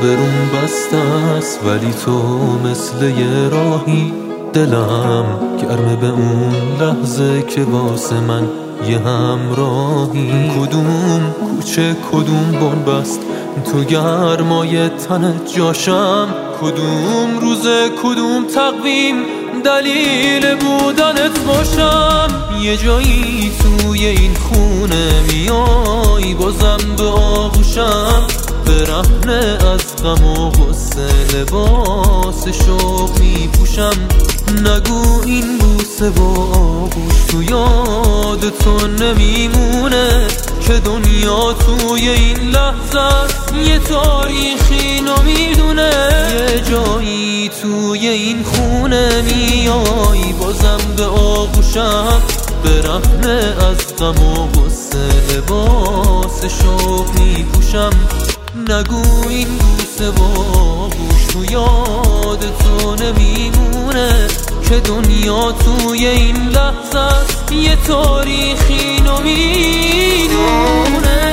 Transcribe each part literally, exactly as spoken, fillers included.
برون بسته است ولی تو مثل یه راهی، دلم گرمه به اون لحظه که واسه من یه همراهی. کدوم کوچه کدوم بنبست تو گرمای تن جاشم، کدوم روزه کدوم تقویم دلیل بودنت باشم. یه جایی توی این خونه میای بازم به آغوشم، برهنه از غم و غصه لباس شوق میپوشم. نگو این بوسه و آغوش تو یاد تو نمیمونه که دنیا توی این لحظه یه تاریخی نمیدونه. یه جایی توی این خونه میای بازم به آغوشم، برهنه از غم و غصه لباس شوق میپوشم. نگو این بوسه و آغوش تو یاد تو نمیمونه که دنیا توی این لحظه یه تاریخی نمیدونه.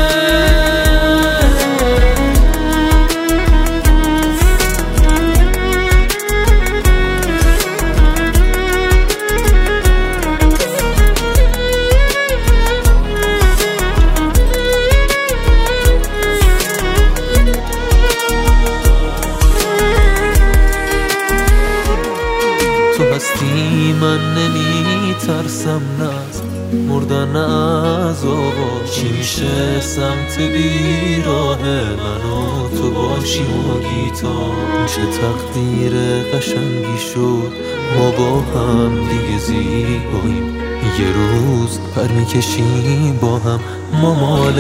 هستی من نمی ترسم نه از مردن از آوا، چی میشه سمت بیراه من و تو باشی و گیتار. چه تقدیر قشنگی شد ما با هم دیگه زیباییم، یه روز پر میکشیم با هم ما مال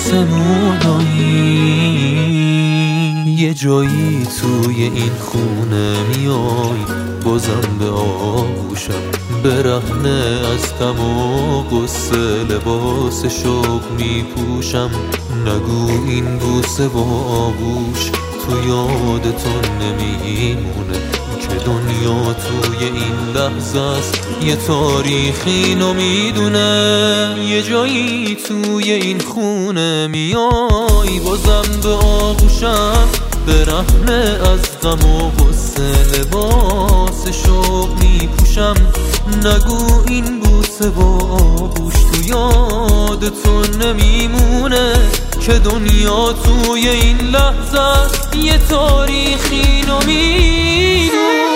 آسموناییم. یه جایی توی این خونه میای بازم به آغوشم، برهنه از غم و غصه لباس شوق میپوشم. نگو این بوسه و آغوش تو یادتون نمیمونه که دنیا توی این لحظه است یه تاریخی نمیدونه. یه جایی توی این خونه میای بازم به آغوشم، برهنه از غم و غصه لباس شوق میپوشم. نگو این بوسه و آغوش تو یاد تو نمیمونه که دنیا توی این لحظه یه تاریخی نمیدونه.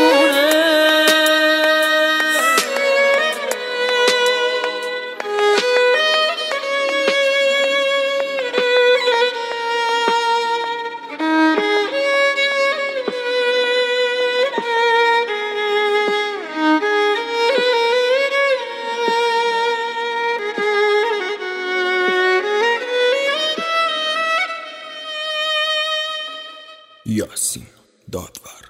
یاسین دادور.